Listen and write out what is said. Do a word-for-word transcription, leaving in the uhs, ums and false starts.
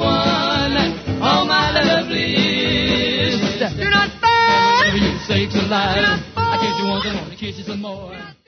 one on my lovely list. You're not far. Whatever you say to lie. I guess you want to want to kiss you some more.